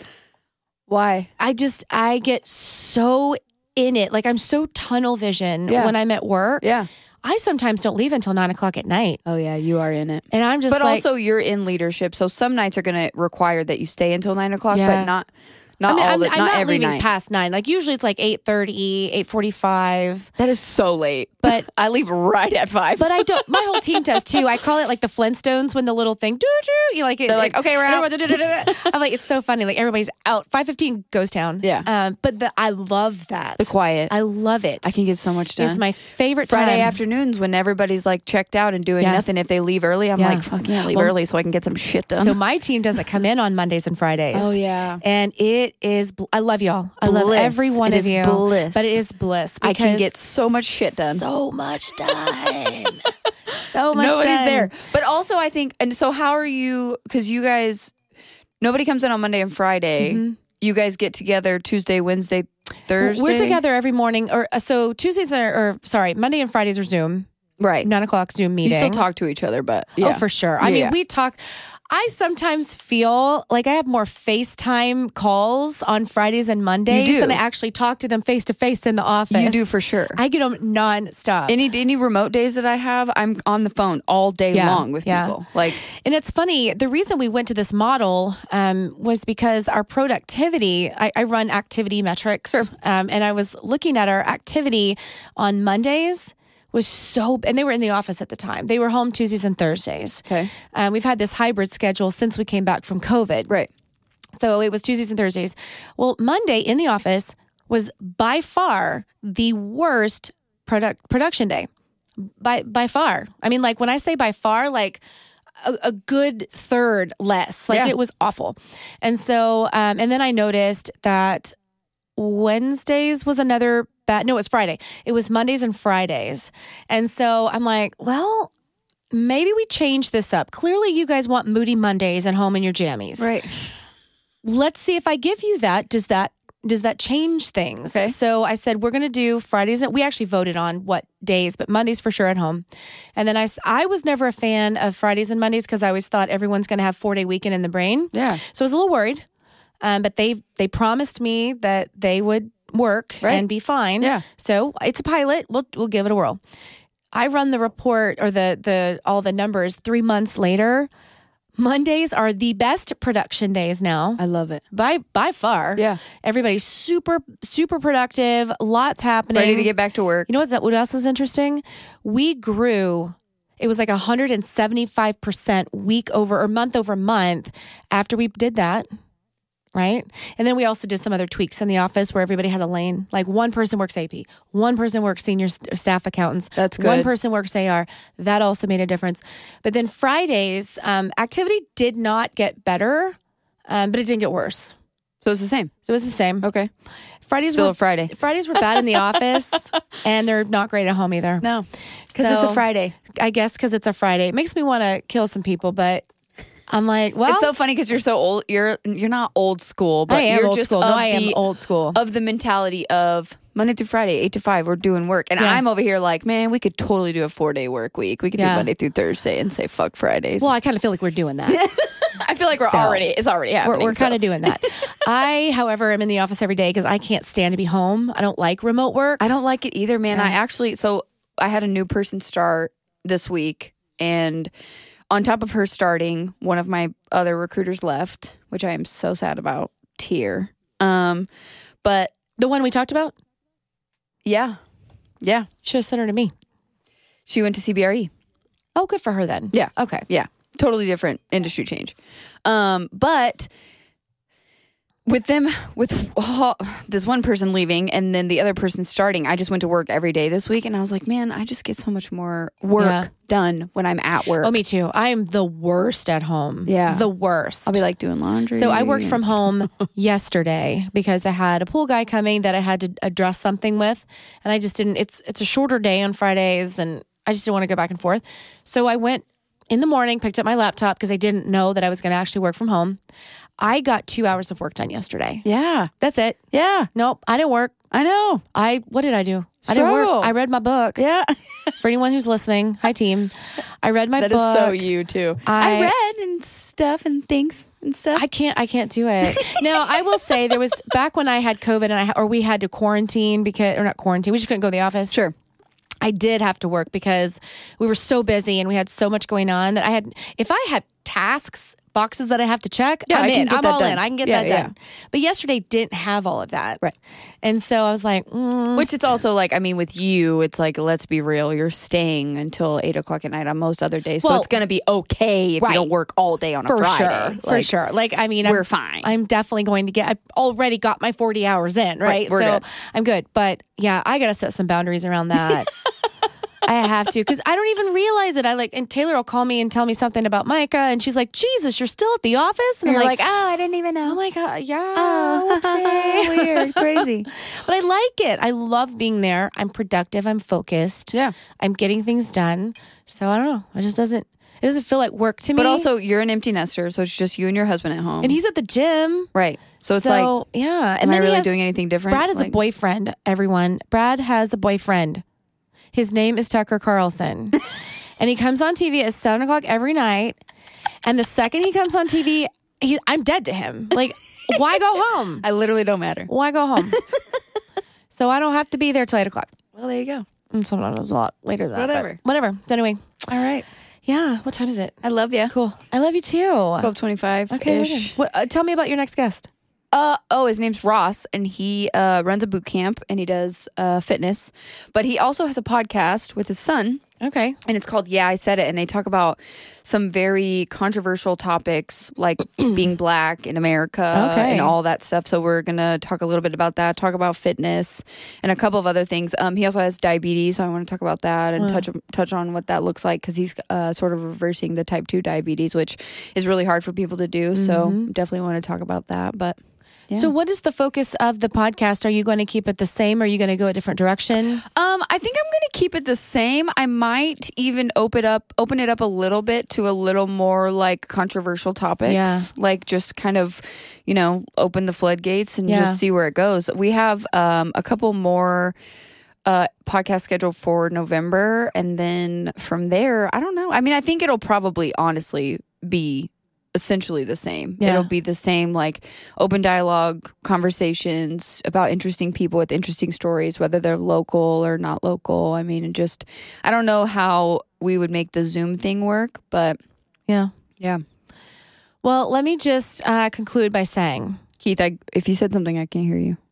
Why? I just, I get so in it. Like I'm so tunnel vision Yeah. when I'm at work. Yeah. I sometimes don't leave until nine o'clock at night. Oh yeah, you are in it. And I'm just But like, also you're in leadership, so some nights are going to require that you stay until nine o'clock, Yeah. but not not I mean, all I'm, the, I'm not, not every leaving night. past nine. Like usually it's like eight thirty, eight forty-five. That is so late. But I leave right at five. But I don't. My whole team does too. I call it like the Flintstones when the little thing, doo doo. You like it? They're like, okay, we're out. I'm like, it's so funny. Like everybody's out. Five fifteen goes town. Yeah. Um. But the I love that. The quiet. I love it. I can get so much done. It's my favorite Friday time. afternoons when everybody's like checked out and doing Yeah. nothing. If they leave early, I'm Yeah. like, fuck, I can't leave Well, early so I can get some shit done. So my team doesn't come in on Mondays and Fridays. Oh, yeah. And it is. bl- I love y'all. I love Bliss. every one It of is you. bliss. But it is bliss. I can because get so much shit done. so much done. so much Nobody's done. there. But also, I think, and so how are you? Because you guys, nobody comes in on Monday and Friday. Mm-hmm. You guys get together Tuesday, Wednesday, Thursday. We're together every morning, or uh, so Tuesdays are, or sorry, Monday and Fridays are Zoom, right? nine o'clock Zoom You meeting. still talk to each other, but yeah. Oh, for sure. I Yeah, mean, yeah. we talk. I sometimes feel like I have more FaceTime calls on Fridays and Mondays You do. than I actually talk to them face to face in the office. You do for sure. I get them nonstop. Any any remote days that I have, I'm on the phone all day Yeah, long with yeah. people. Like, And it's funny, the reason we went to this model um, was because our productivity, I, I run activity metrics, Sure. um, and I was looking at our activity on Mondays was so, and they were in the office at the time. They were home Tuesdays and Thursdays. Okay. Um, we've had this hybrid schedule since we came back from COVID. right. So it was Tuesdays and Thursdays. Well, Monday in the office was by far the worst product production day. By by far. I mean, like when I say by far, like a, a good third less. Like Yeah. it was awful. And so, um, and then I noticed that Wednesdays was another bad. No, it was Friday. It was Mondays and Fridays. And so I'm like, well, maybe we change this up. Clearly, you guys want moody Mondays at home in your jammies. Right. Let's see if I give you that. Does that does that change things? Okay. So I said, we're going to do Fridays. And we actually voted on what days, but Mondays for sure at home. And then I, s- I was never a fan of Fridays and Mondays because I always thought everyone's going to have four day weekend in the brain. Yeah. So I was a little worried. Um, but they they promised me that they would work Right. and be fine. Yeah. So it's a pilot. We'll we'll give it a whirl. I run the report or the the all the numbers three months later. Mondays are the best production days now. I love it. By by far. Yeah. Everybody's super super productive. Lots happening. Ready to get back to work. You know what's what else is interesting? We grew. It was like one hundred seventy-five percent week over or month over month after we did that. Right. And then we also did some other tweaks in the office where everybody has a lane. Like one person works A P, one person works senior st- staff accountants. That's One good. person works A R. That also made a difference. But then Fridays, um, activity did not get better, um, but it didn't get worse. So it's the same. So it was the same. Okay. Fridays Still were a Friday. Fridays were bad in the office, and they're not great at home either. No. Because it's So- a Friday. I guess because it's a Friday. It makes me want to kill some people, but I'm like, well, It's so funny because you're so old. You're you're not old school, but I am you're old just school. of No, I am the- old school. of the mentality of Monday through Friday, eight to five, we're doing work, and Yeah. I'm over here like, man, we could totally do a four day work week. We could Yeah. do Monday through Thursday and say fuck Fridays. Well, I kind of feel like we're doing that. I feel like we're So, already it's already happening. We're, we're kind so. of doing that. I, however, am in the office every day because I can't stand to be home. I don't like remote work. I don't like it either, man. Yeah. I actually so I had a new person start this week, and on top of her starting, one of my other recruiters left, which I am so sad about. Tear. Um, but The one we talked about, yeah, yeah, should have sent her to me. she went to C B R E. Oh, good for her then. Yeah. Okay. Yeah, totally different industry change. Um, but with them, with oh, this one person leaving and then the other person starting, I just went to work every day this week and I was like, man, I just get so much more work Yeah. done when I'm at work. Oh, me too. I am the worst at home. Yeah. The worst. I'll be like doing laundry. So I worked and- from home yesterday because I had a pool guy coming that I had to address something with, and I just didn't. It's it's a shorter day on Fridays, and I just didn't want to go back and forth. So I went in the morning, picked up my laptop because I didn't know that I was going to actually work from home. I got two hours of work done yesterday. Yeah. That's it. Yeah. Nope, I didn't work. I know. I what did I do? I didn't Struggle. work. I read my book. Yeah. For anyone who's listening, hi team. I read my That is book. so you too. I- I, read and stuff and things and stuff. I can't. I can't do it. Now, I will say there was back when I had COVID and I or we had to quarantine because or not quarantine. We just couldn't go to the office. sure. I did have to work because we were so busy and we had so much going on that I had. If I had tasks, boxes that I have to check, Yeah, I'm I can in. get I'm that all done. in. I can get Yeah, that yeah. done. But yesterday didn't have all of that. Right. And so I was like, mm, Which it's also like, I mean, with you, it's like, let's be real, you're staying until eight o'clock at night on most other days. So Well, it's going to be okay if right. you don't work all day on a for Friday. sure, for Like, sure. Like, I mean, we're I'm, fine. I'm definitely going to get. I already got my forty hours in, right? Right, we're so good. I'm good. But yeah, I got to set some boundaries around that. I have to because I don't even realize it. I like, and Taylor will call me and tell me something about Micah, and she's like, "Jesus, you're still at the office?" And You're I'm like, like, oh, I didn't even know. "Oh my god, yeah, Oh, whoopsie." weird, crazy. But I like it. I love being there. I'm productive. I'm focused. Yeah. I'm getting things done. So I don't know. It just doesn't. It doesn't feel like work to me. But also, you're an empty nester, so it's just you and your husband at home. and he's at the gym. right. So it's so, like, yeah. am And I then he really has, doing anything different? Brad has a Like- boyfriend, everyone. Brad has a boyfriend. His name is Tucker Carlson. And he comes on T V at seven o'clock every night. And the second he comes on T V, he, I'm dead to him. Like, why go home? I literally don't matter. Why go home? So I don't have to be there till eight o'clock. Well, there you go. And sometimes it's a lot later than that. but Whatever. Whatever. So anyway, All right. yeah. What time is it? I love you. Cool. I love you too. twelve twenty-five Okay. ish. What, uh, tell me about your next guest. Uh oh, his name's Ross, and he uh, runs a boot camp and he does uh, fitness, but he also has a podcast with his son, Okay. and it's called Yeah, I Said It, and they talk about some very controversial topics like being black in America Okay. and all that stuff. So we're gonna talk a little bit about that, talk about fitness, and a couple of other things. Um, he also has diabetes, so I want to talk about that and touch touch on what that looks like because he's uh, sort of reversing the type two diabetes, which is really hard for people to do. So definitely want to talk about that, but. Yeah. So what is the focus of the podcast? Are you going to keep it the same? Or are you going to go a different direction? Um, I think I'm going to keep it the same. I might even open up, open it up a little bit to a little more like controversial topics. Yeah. Like just kind of, you know, open the floodgates and Yeah. just see where it goes. We have um a couple more uh podcasts scheduled for November, and then from there, I don't know. I mean, I think it'll probably honestly be essentially the same. Yeah. It'll be the same, like open dialogue conversations about interesting people with interesting stories, whether they're local or not local. I mean, and just, I don't know how we would make the Zoom thing work, but Yeah. yeah. Well, let me just uh, conclude by saying, Keith, I, if you said something, I can't hear you.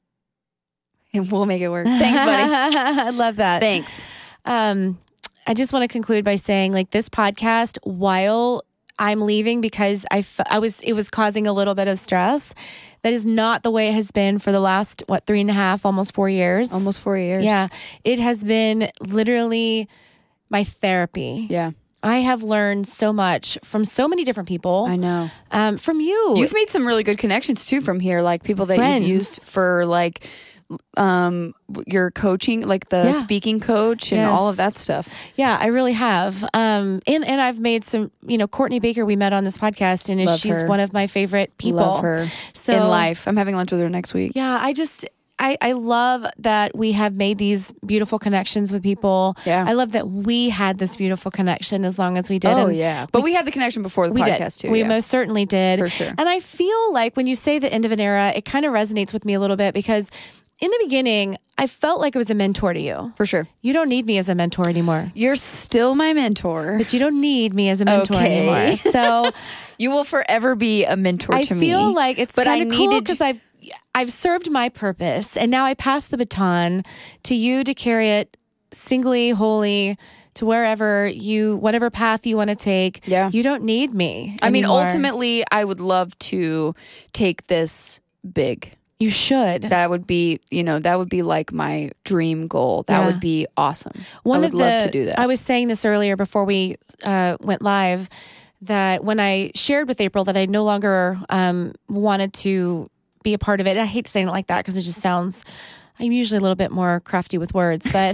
And we'll make it work. Thanks, buddy. I love that. Thanks. Um, I just want to conclude by saying, like, this podcast, while I'm leaving because I, f- I was, it was causing a little bit of stress. That is not the way it has been for the last, what, three and a half, almost four years. Almost four years. Yeah. It has been literally my therapy. Yeah. I have learned so much from so many different people. I know. Um, from you. You've made some really good connections too from here, like people that Friends. you've used for like um your coaching, like the Yeah. speaking coach and Yes. all of that stuff. Yeah, I really have. Um, and, and I've made some, you know, Courtney Baker, we met on this podcast, and Love she's her. one of my favorite people. Love her So, in life. I'm having lunch with her next week. Yeah, I just, I, I love that we have made these beautiful connections with people. Yeah. I love that we had this beautiful connection as long as we did. Oh And yeah, but we, had the connection before the we podcast did. too. We yeah. most certainly did. For sure. And I feel like when you say the end of an era, it kind of resonates with me a little bit because in the beginning, I felt like I was a mentor to you. for sure. You don't need me as a mentor anymore. You're still my mentor. But you don't need me as a mentor Okay. anymore. So You will forever be a mentor I to me. feel like it's but I kind of cool needed because I've I've served my purpose, and now I pass the baton to you to carry it singly, wholly to wherever you, whatever path you want to take. Yeah. You don't need me I mean, anymore. ultimately, I would love to take this big. You should. That would be, you know, that would be like my dream goal. That Yeah. would be awesome. One I would of the, love to do that. I was saying this earlier before we uh, went live, that when I shared with April that I no longer um, wanted to be a part of it, I hate saying it like that because it just sounds, I'm usually a little bit more crafty with words, but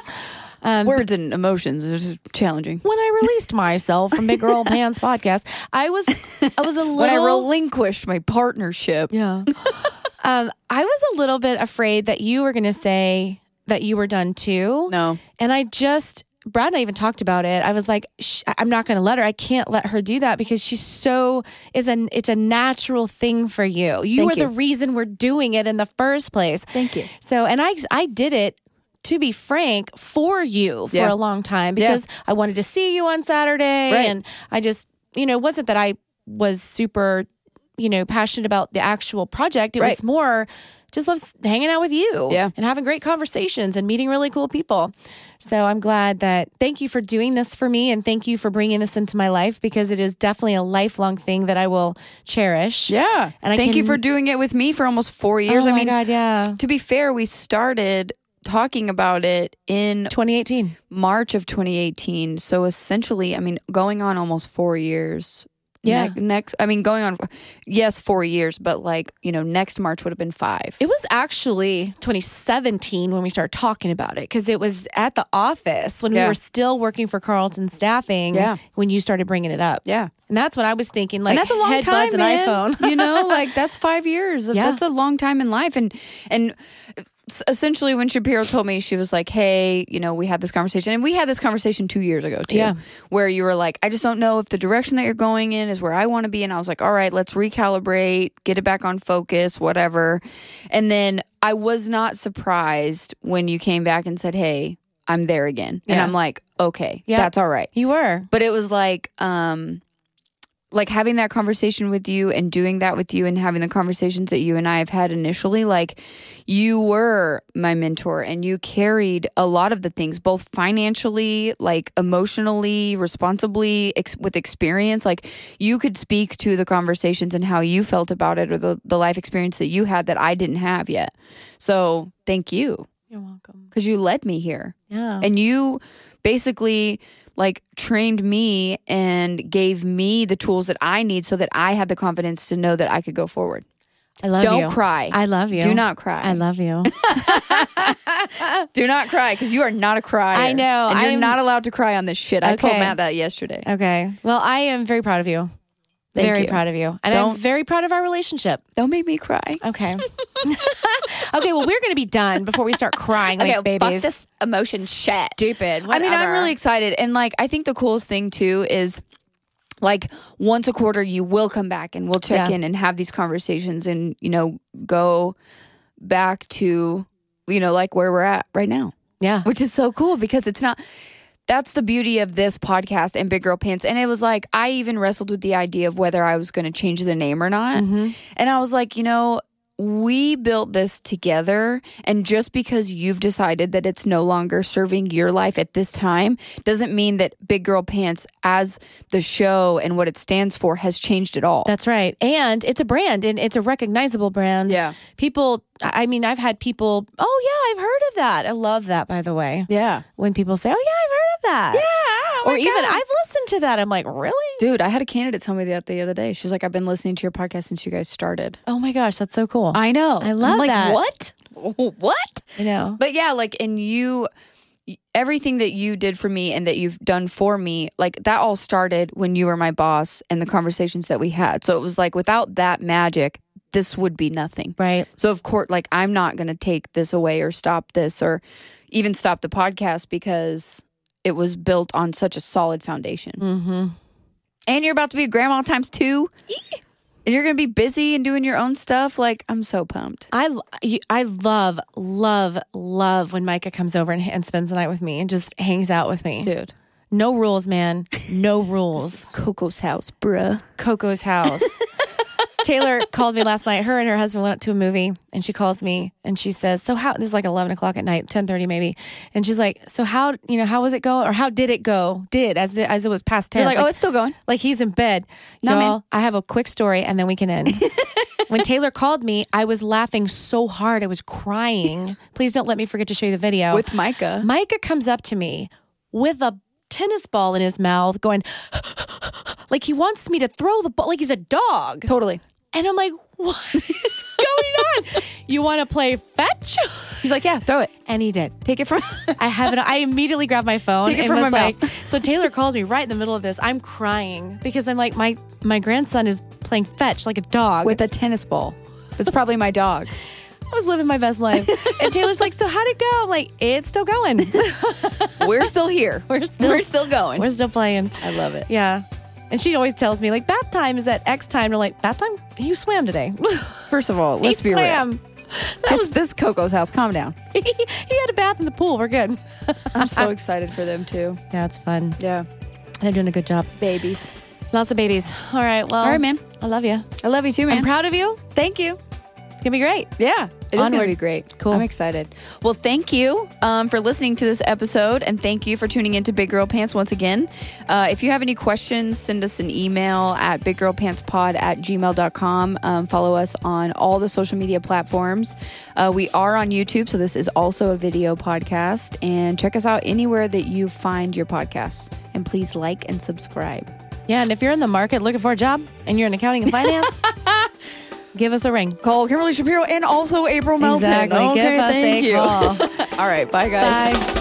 um, words and emotions is challenging. when I released myself from Big Girl Pants podcast, I was, I was a little, When I relinquished my partnership. yeah, um, I was a little bit afraid that you were going to say that you were done too. No. And I just, Brad and I even talked about it. I was like, Shh, I'm not going to let her. I can't let her do that because she's so, is a, it's a natural thing for you. You Thank are you. the reason we're doing it in the first place. Thank you. So, and I, I did it, to be frank, for you for Yeah. a long time because I wanted to see you on Saturday. Right. And I just, you know, it wasn't that I was super, you know, passionate about the actual project. It Right. was more just love hanging out with you Yeah. and having great conversations and meeting really cool people. So I'm glad that, thank you for doing this for me and thank you for bringing this into my life because it is definitely a lifelong thing that I will cherish. Yeah. And I Thank you can- for doing it with me for almost four years. Oh I my mean, God, yeah. to be fair, we started talking about it in twenty eighteen. March of twenty eighteen. So essentially, I mean, going on almost four years. Yeah. Ne- next, I mean, going on, yes, four years, but like, you know, next March would have been five. It was actually twenty seventeen when we started talking about it because it was at the office when Yeah. we were still working for Carlton Staffing Yeah. when you started bringing it up. Yeah. And that's what I was thinking. Like, And that's a long headbuds time, and man. iPhone. You know, like that's five years. Yeah. That's a long time in life. And, and s- essentially when Shapiro told me, she was like, hey, you know, we had this conversation and we had this conversation two years ago too, Yeah. where you were like, I just don't know if the direction that you're going in is where I want to be. And I was like, all right, let's recalibrate, get it back on focus, whatever. And then I was not surprised when you came back and said, hey, I'm there again. And Yeah. I'm like, okay, Yeah. that's all right. You were. But it was like, um, like having that conversation with you and doing that with you and having the conversations that you and I have had initially, like you were my mentor and you carried a lot of the things, both financially, like emotionally, responsibly, ex- with experience. Like you could speak to the conversations and how you felt about it or the, the life experience that you had that I didn't have yet. So thank you You're welcome. because you led me here. Yeah. And you basically like trained me and gave me the tools that I need so that I had the confidence to know that I could go forward. I love Don't you. cry. I love you. Do not cry. I love you. Do not cry because you are not a crier. I know. And you're I'm- not allowed to cry on this shit. I told Okay. Matt that yesterday. Okay. Well, I am very proud of you. Thank very you. proud of you. And Don't- I'm very proud of our relationship. Don't make me cry. Okay. Okay, well, we're going to be done before we start crying like babies. fuck this emotion shit. Stupid. I mean, I'm Whatever. really excited. And like, I think the coolest thing too is like once a quarter, you will come back and we'll check Yeah. in and have these conversations and, you know, go back to, you know, like where we're at right now, Yeah. which is so cool because it's not, that's the beauty of this podcast and Big Girl Pants. And it was like, I even wrestled with the idea of whether I was going to change the name or not. Mm-hmm. And I was like, you know, we built this together. And just because you've decided that it's no longer serving your life at this time doesn't mean that Big Girl Pants as the show and what it stands for has changed at all. That's right. And it's a brand and it's a recognizable brand. Yeah. People, I mean, I've had people, oh, yeah, I've heard of that. I love that, by the way. Yeah. When people say, oh, yeah, I've heard of that. Yeah. Oh or my even, God. I've listened to that. I'm like, really? Dude, I had a candidate tell me that the other day. She was like, I've been listening to your podcast since you guys started. Oh my gosh, that's so cool. I know. I love I'm like, that. What? What? I know. But yeah, like, and you, everything that you did for me and that you've done for me, like that all started when you were my boss and the conversations that we had. So it was like, without that magic, this would be nothing. Right. So of course, like, I'm not going to take this away or stop this or even stop the podcast because it was built on such a solid foundation. Mm-hmm. And you're about to be a grandma times two. And you're going to be busy and doing your own stuff. Like, I'm so pumped. I, you- I love, love, love when Micah comes over and, and spends the night with me and just hangs out with me. Dude. No rules, man. No rules. Coco's house, bruh. Coco's house. Taylor called me last night. Her and her husband went up to a movie, and she calls me and she says, so how, this is like eleven o'clock at night, ten thirty maybe. And she's like, so how, you know, how was it go? Or how did it go? Did, as the, as it was past ten. You're like, like, oh, it's still going. Like he's in bed. No, Y'all, man. I have a quick story and then we can end. When Taylor called me, I was laughing so hard. I was crying. Please don't let me forget to show you the video. With Micah. Micah comes up to me with a tennis ball in his mouth going, like he wants me to throw the ball, like he's a dog. Totally. And I'm like, what is going on? You want to play fetch? He's like, yeah, throw it. And he did. Take it from... I have it. I immediately grabbed my phone. Take it and from was my like, mouth. So Taylor calls me right in the middle of this. I'm crying because I'm like, my, my grandson is playing fetch like a dog. With a tennis ball. That's probably my dog's. I was living my best life. And Taylor's like, so how'd it go? I'm like, it's still going. We're still here. We're still, We're still going. We're still playing. I love it. Yeah. And she always tells me, like, bath time is at X time. And I'm like, bath time? You swam today. First of all, let's he be swam. real. That This, was, this Coco's house. Calm down. he, he had a bath in the pool. We're good. I'm so excited for them too. Yeah, it's fun. Yeah. They're doing a good job. Babies. Lots of babies. All right. Well, All right, man. I love you. I love you too, man. I'm proud of you. Thank you. It's going to be great. Yeah, it is going Onward. to be great. Cool. I'm excited. Well, thank you um, for listening to this episode, and thank you for tuning into Big Girl Pants once again. Uh, if you have any questions, send us an email at biggirlpantspod at gmail dot com. Um, follow us on all the social media platforms. Uh, we are on YouTube, so this is also a video podcast. And check us out anywhere that you find your podcasts. And please like and subscribe. Yeah. And if you're in the market looking for a job and you're in accounting and finance, give us a ring. Call Kimberly Shapiro and also April Melton. Exactly. Okay, Give us thank a you. call. All right. Bye, guys. Bye.